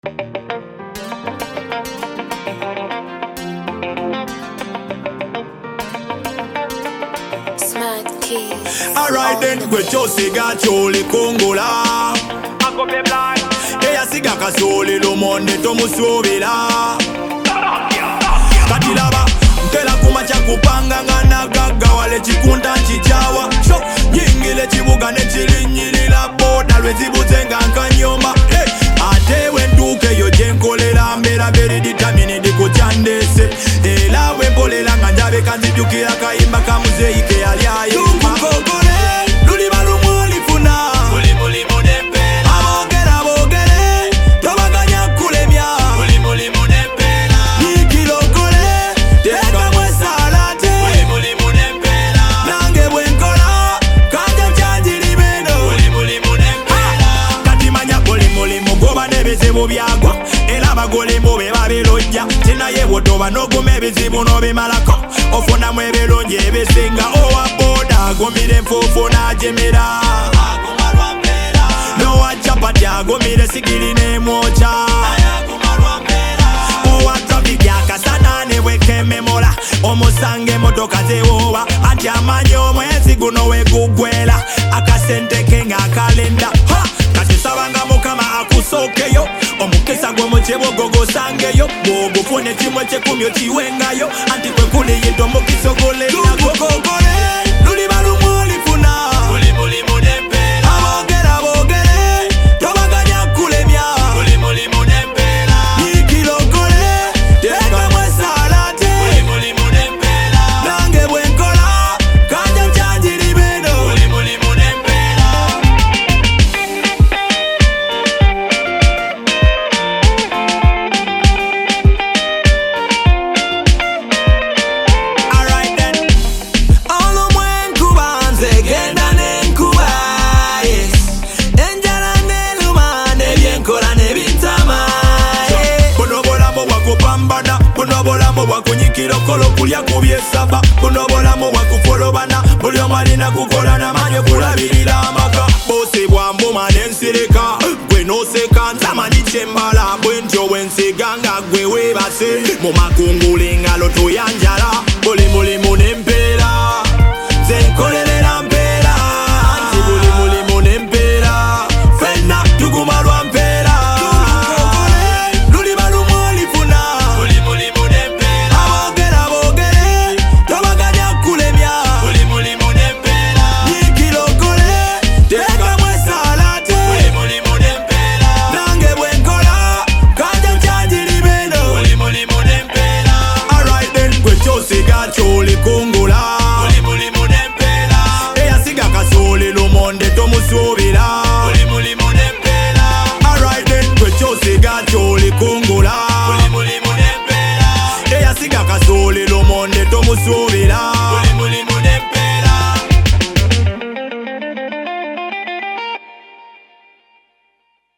Alright then, gwe kyosiga kyoli kungula eya siga kasoli lumonde tomusuubira kati laba ntera kumaca kupanga nga nagaggawala ekikunta nkikyawa nyingile ekibuga nekirinyirira boda lwezibuze nga nkanyoma ate wenduuka eyo gyenkolera mbeera beriditaminidi ku kyandese era wempolela nga njabeka nzijukira kayimba ka muzeeyi ke yali ayimba luliba lumu olifuna aboogera boogere tobaganya kulemya nikirokole tekamu esalate nange bwenkola kanja kyanjirimeno kati manya buli mulimu goba n'ebizibu byagwa era abagolimu be babirojja tinaye bwotoba n'oguma ebizibu n'obimalako ofunamu ebirungi ebisinga owa boda agumira enfuufu n'agimira n'owa capati agumira esigiri n'emwokya owa trafiki akasana ne bwekememola omusanga emotoka zewooba anti amanyi omwezi guno weguggwera akasente ke ng'akalenda kasisaba nga mukama akusookeyo omukisa gwo mu kibugo gosangeyo bw'ogufuna ekimu ekyekumi okiwengayo anti kwe kuli yinto omukisa ogoleragokogole luliba lumu olifuna aboogera boogere tobaganya kulemya nikirokole tekamu esalate nange bwenkola kanja kyanjirimeno buno bulamu bwakunyikirokolo kulya kubyesaba buno bulamu bwakufolobana buli omu alina kukola namanyi okulabirira amaka bose bwambuma nensirika gwe noseka ntamanyi kyembala bwe ntyo bwensiga nga gwe weebase mu makungula engalo toyanjala